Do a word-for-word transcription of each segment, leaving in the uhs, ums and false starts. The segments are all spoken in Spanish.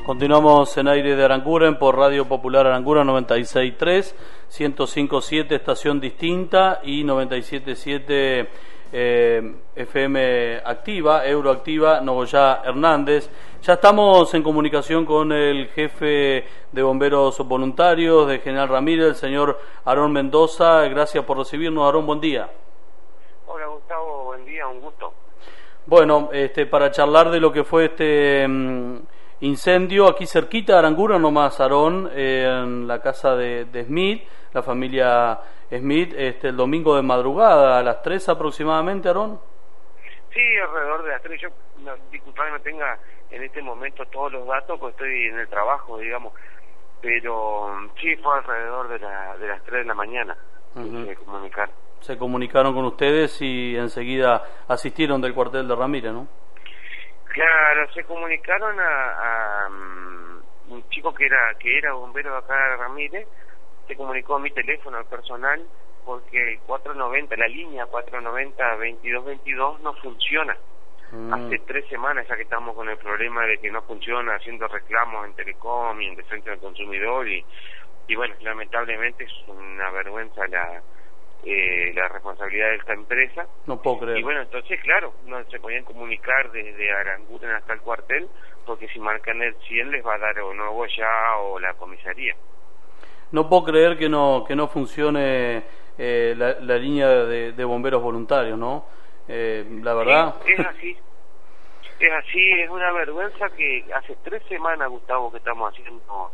Continuamos en aire de Aranguren por Radio Popular Aranguren noventa y seis punto tres, ciento cinco punto siete estación distinta y noventa y siete punto siete eh, F M activa, Euroactiva, Nogoyá Hernández. Ya estamos en comunicación con el jefe de bomberos voluntarios de General Ramírez, el señor Aarón Mendoza. Gracias por recibirnos, Aarón, buen día. Hola Gustavo, buen día, un gusto. Bueno, este, para charlar de lo que fue este um, incendio aquí cerquita de Aranguren, nomás, Aarón, eh, en la casa de, de Smith, la familia Smith, este, el domingo de madrugada, a las tres aproximadamente, Aarón. Sí, alrededor de las tres. Yo, no, disculpame, no tenga en este momento todos los datos, porque estoy en el trabajo, digamos, pero sí fue alrededor de, la, de las tres de la mañana. Uh-huh. Se comunicaron. Se comunicaron con ustedes y enseguida asistieron del cuartel de Ramírez, ¿no? Claro, se comunicaron a, a um, un chico que era que era bombero de acá de Ramírez. Se comunicó a mi teléfono al personal porque el cuatrocientos noventa, la línea cuatrocientos noventa veintidós veintidós no funciona. Mm. Hace tres semanas ya que estamos con el problema de que no funciona, haciendo reclamos en Telecom y en Defensa del Consumidor y, y bueno, lamentablemente es una vergüenza la eh, la responsabilidad de esta empresa. No puedo creer. Y bueno, entonces claro, no se podían comunicar desde Aranguren hasta el cuartel, porque si marcan el cien les va a dar o Nogoyá o la comisaría. No puedo creer que no que no funcione eh, la, la línea de, de bomberos voluntarios, ¿no? Eh, la verdad. Sí, es así. Es así, es una vergüenza que hace tres semanas, Gustavo, que estamos haciendo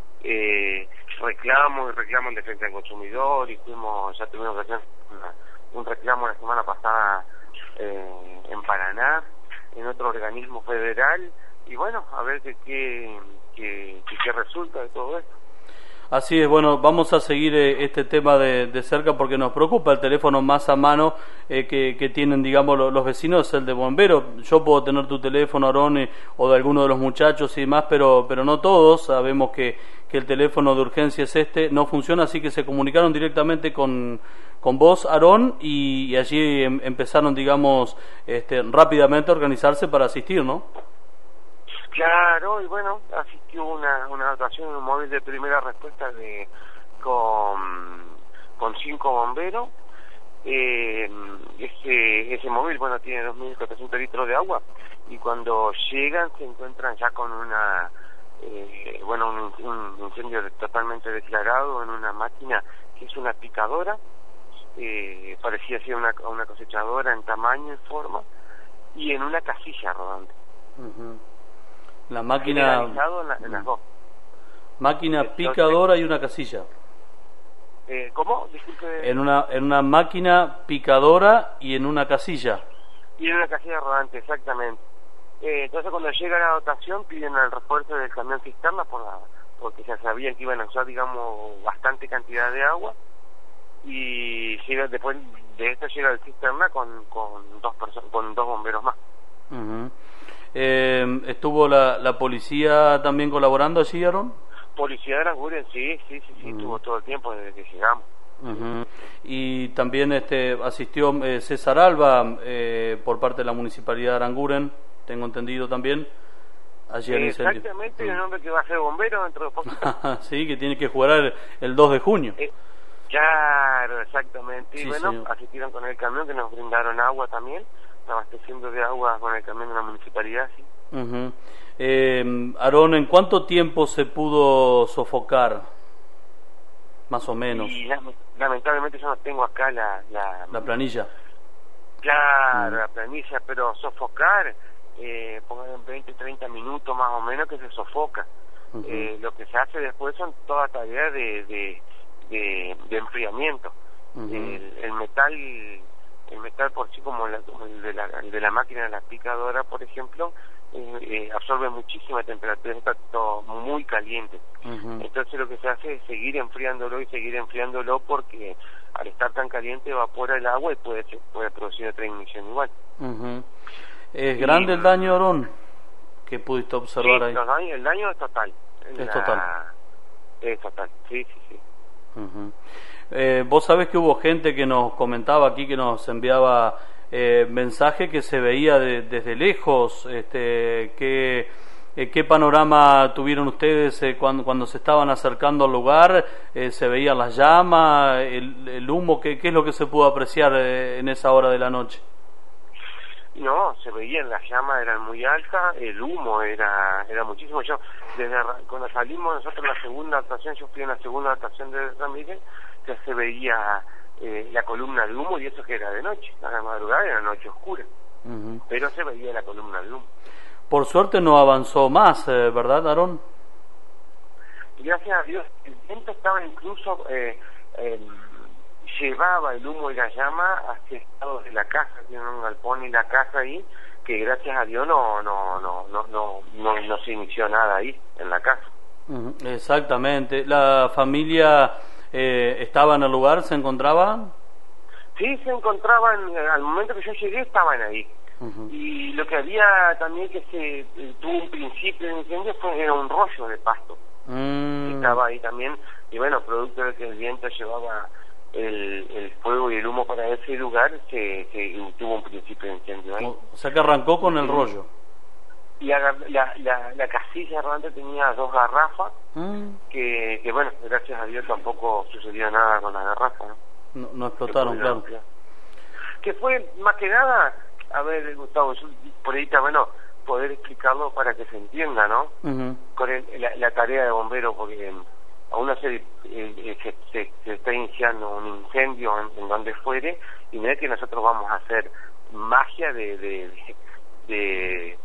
eh, reclamos y reclamos en defensa del consumidor y fuimos, ya tuvimos que hacer una, un reclamo la semana pasada eh, en Paraná, en otro organismo federal y bueno, a ver qué qué, qué, qué resulta de todo esto. Así es, bueno, vamos a seguir eh, este tema de, de cerca porque nos preocupa. El teléfono más a mano eh, que, que tienen, digamos, los, los vecinos es el de bombero. Yo puedo tener tu teléfono, Aarón, eh, o de alguno de los muchachos y demás, pero pero no todos. Sabemos que, que el teléfono de urgencia es este, no funciona, así que se comunicaron directamente con, con vos, Aarón, y, y allí em, empezaron, digamos, este, rápidamente a organizarse para asistir, ¿no? Claro, y bueno, asistió una una dotación en un móvil de primera respuesta de con con cinco bomberos. Eh, ese ese móvil, bueno, tiene dos mil cuatrocientos litros de agua y cuando llegan se encuentran ya con una eh, bueno un, un incendio totalmente declarado en una máquina que es una picadora, eh, parecía ser una una cosechadora en tamaño y forma y en una casilla rodante. Uh-huh. La máquina en, la, en las dos. Máquina picadora y una casilla. Eh, ¿Cómo? Disculpe. En una en una máquina picadora y en una casilla. Y en una casilla rodante, exactamente. Eh, entonces cuando llega la dotación piden el refuerzo del camión cisterna por la, porque ya sabían que iban a usar, digamos, bastante cantidad de agua y llega después de esto llega el cisterna con con dos personas, con dos bomberos más. Uh-huh. Eh, ¿Estuvo la, la policía también colaborando allí, Aarón? Policía de Aranguren, sí, sí, sí, sí, uh-huh. Estuvo todo el tiempo desde que llegamos. Uh-huh. Y también este asistió eh, César Alba eh, por parte de la Municipalidad de Aranguren, tengo entendido también. Allí eh, exactamente, uh-huh. El hombre que va a ser bombero dentro de poco. Sí, que tiene que jugar el, el dos de junio. Eh, claro, exactamente. Y sí, bueno, señor. Asistieron con el camión que nos brindaron agua también. Abasteciendo de agua con el camión de la municipalidad, sí. Uh-huh. eh, Aarón, ¿en cuánto tiempo se pudo sofocar? Más o menos. Y lamentablemente yo no tengo acá la... La, la planilla. Claro, uh-huh. La planilla, pero sofocar, eh, pongan en veinte, treinta minutos más o menos que se sofoca. Uh-huh. Eh, lo que se hace después son toda tarea de, de, de, de enfriamiento. Uh-huh. el, el metal... El metal por sí, como, la, como el, de la, el de la máquina de la picadora, por ejemplo, eh, eh, absorbe muchísima temperatura, está todo muy caliente. Uh-huh. Entonces lo que se hace es seguir enfriándolo y seguir enfriándolo porque al estar tan caliente evapora el agua y puede puede producir otra ignición igual. Uh-huh. ¿Es y, grande el daño, Aarón, que pudiste observar sí, ahí? Los daños, el daño es total. Es la, total. Es total, sí, sí, sí. Uh-huh. Eh, vos sabés que hubo gente que nos comentaba aquí, que nos enviaba eh, mensaje que se veía de, desde lejos, este, que eh, ¿qué panorama tuvieron ustedes eh, cuando, cuando se estaban acercando al lugar? Eh, ¿Se veían las llamas, el, el humo? ¿Qué, ¿Qué es lo que se pudo apreciar eh, en esa hora de la noche? No, se veían, las llamas eran muy altas, el humo era era muchísimo. Yo, desde cuando salimos nosotros en la segunda actuación, yo fui en la segunda actuación de San Miguel, ya se veía eh, la columna de humo, y eso que era de noche, a la madrugada era noche oscura, uh-huh. Pero se veía la columna de humo. Por suerte no avanzó más, eh, ¿verdad, Aarón? Gracias a Dios, el viento estaba incluso... Eh, eh, llevaba el humo y la llama hacia estados de la casa, tiene un galpón y la casa ahí, que gracias a Dios no no no no no no, no se inició nada ahí en la casa. Uh-huh. Exactamente. ¿La familia eh, estaba en el lugar, se encontraba? Sí, se encontraban, al momento que yo llegué estaban ahí. Uh-huh. Y lo que había también que se eh, tuvo un principio de incendio fue era un rollo de pasto. Mm. Que estaba ahí también, y bueno, producto de que el viento llevaba El, el fuego y el humo para ese lugar, se, se tuvo un principio de incendio ahí. O sea que arrancó con el rollo. Y la, la, la, la casilla realmente tenía dos garrafas, mm. que, que bueno, gracias a Dios tampoco sucedió nada con las garrafas, ¿no? No, no explotaron, claro. Ampliar. Que fue, más que nada, a ver, Gustavo, yo, por ahí está bueno poder explicarlo para que se entienda, ¿no? Uh-huh. Con el, la, la tarea de bombero, porque aún no se, eh, se, se, se está iniciando un incendio en, en donde fuere, y no es que nosotros vamos a hacer magia de de, de,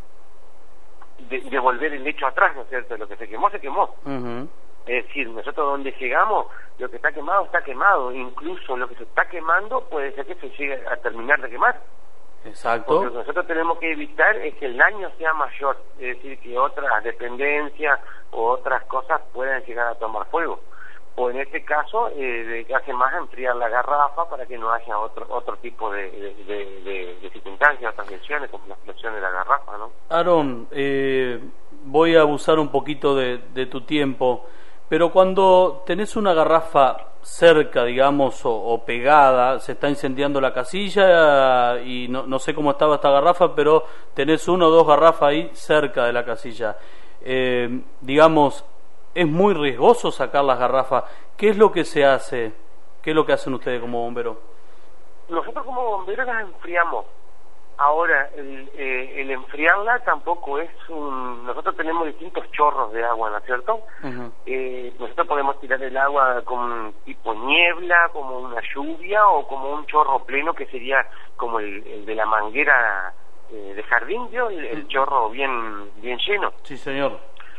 de, de volver el hecho atrás, ¿no es cierto? Lo que se quemó, se quemó. Uh-huh. Es decir, nosotros donde llegamos, lo que está quemado, está quemado. Incluso lo que se está quemando puede ser que se llegue a terminar de quemar. Exacto. Porque lo que nosotros tenemos que evitar es que el daño sea mayor, es decir, que otras dependencias o otras cosas puedan llegar a tomar fuego. O en este caso, eh, hace más enfriar la garrafa para que no haya otro otro tipo de, de, de, de, de circunstancias, otras lesiones, como la explosión de la garrafa, ¿no? Aarón, eh, voy a abusar un poquito de, de tu tiempo, pero cuando tenés una garrafa cerca, digamos, o, o pegada, se está incendiando la casilla y no, no sé cómo estaba esta garrafa, pero tenés una o dos garrafas ahí cerca de la casilla. Eh, digamos, es muy riesgoso sacar las garrafas. ¿Qué es lo que se hace? ¿Qué es lo que hacen ustedes como bomberos? Nosotros como bomberos las enfriamos. Ahora, el, eh, el enfriarla tampoco es un... Nosotros tenemos distintos chorros de agua, ¿no es cierto? Uh-huh. Eh, nosotros podemos tirar el agua como tipo niebla, como una lluvia, o como un chorro pleno, que sería como el, el de la manguera eh, de jardín, ¿vio? El, el chorro bien bien lleno. Sí, señor.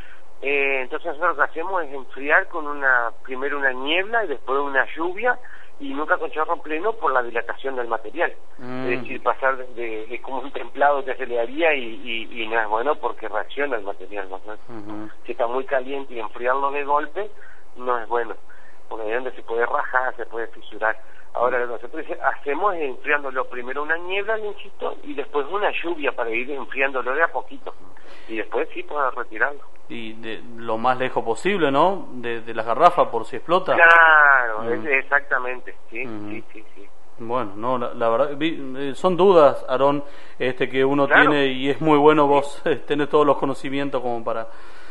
Eh, entonces nosotros lo que hacemos es enfriar con una primero una niebla y después una lluvia, y nunca con chorro pleno por la dilatación del material. Mm. Es decir, pasar de, de, de como un templado que se le haría y, y, y no es bueno porque reacciona el material, ¿no? Uh-huh. Si está muy caliente y enfriarlo de golpe, no es bueno, porque de donde se puede rajar, se puede fisurar. Ahora lo que nosotros hacemos es enfriándolo primero una niebla, le insisto, y después una lluvia para ir enfriándolo de a poquito. Y después sí poder retirarlo. Y de lo más lejos posible, ¿no? De, de las garrafas, por si explota. Claro, mm. es, exactamente, sí, mm. sí, sí, sí. Bueno, no, la, la verdad, vi, son dudas, Aarón, este que uno claro. tiene, y es muy bueno vos sí. tenés todos los conocimientos como para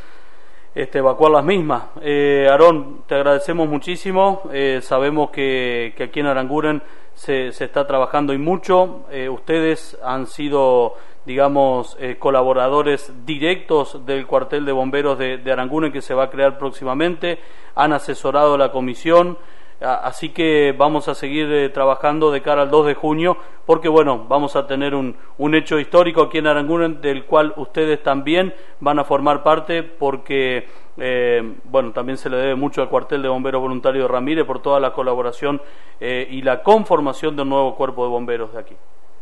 este evacuar las mismas. Eh, Aarón, te agradecemos muchísimo, eh, sabemos que, que aquí en Aranguren se, se está trabajando y mucho, eh, ustedes han sido, digamos, eh, colaboradores directos del cuartel de bomberos de, de Aranguren, que se va a crear próximamente, han asesorado a la comisión, a, así que vamos a seguir eh, trabajando de cara al dos de junio, porque bueno, vamos a tener un, un hecho histórico aquí en Aranguren, del cual ustedes también van a formar parte, porque eh, bueno, también se le debe mucho al cuartel de bomberos voluntarios de Ramírez por toda la colaboración eh, y la conformación del nuevo cuerpo de bomberos de aquí.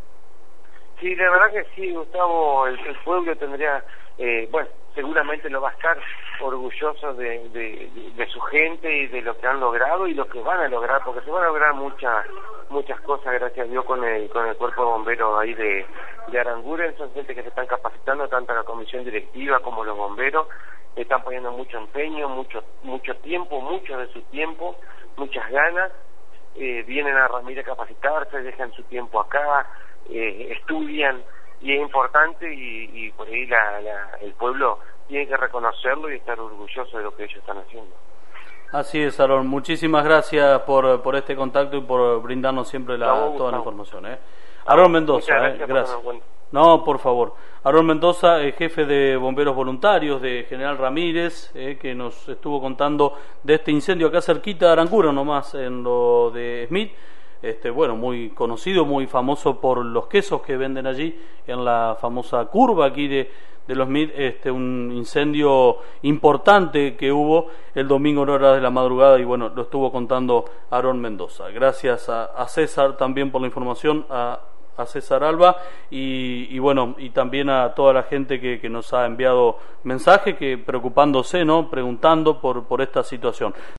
Sí, la verdad que sí, Gustavo, el, el pueblo tendría, eh, bueno, seguramente lo va a estar orgulloso de, de, de, de su gente y de lo que han logrado y lo que van a lograr, porque se van a lograr muchas muchas cosas, gracias a Dios, con el con el cuerpo de bomberos ahí de, de Aranguren. Son gente que se están capacitando, tanto la comisión directiva como los bomberos, están poniendo mucho empeño, mucho mucho tiempo, mucho de su tiempo, muchas ganas, eh, vienen a Ramírez a capacitarse, dejan su tiempo acá, Eh, estudian, y es importante, y, y por ahí la, la, el pueblo tiene que reconocerlo y estar orgulloso de lo que ellos están haciendo. Así es, Aarón. Muchísimas gracias por, por este contacto y por brindarnos siempre la, Bravo, toda la Gustavo. información. ¿eh? Aarón Mendoza, Muchas gracias. eh, gracias. Por tenerme en cuenta. No, por favor. Aarón Mendoza, eh, jefe de bomberos voluntarios de General Ramírez, eh, que nos estuvo contando de este incendio acá cerquita de Arancuren, nomás en lo de Smith. Este, bueno, muy conocido, muy famoso por los quesos que venden allí en la famosa curva aquí de, de los Smith. Este, un incendio importante que hubo el domingo en horas de la madrugada y bueno, lo estuvo contando Aarón Mendoza. Gracias a, a César también por la información, a a César Alba y, y bueno, y también a toda la gente que, que nos ha enviado mensajes, que preocupándose, ¿no? Preguntando por, por esta situación.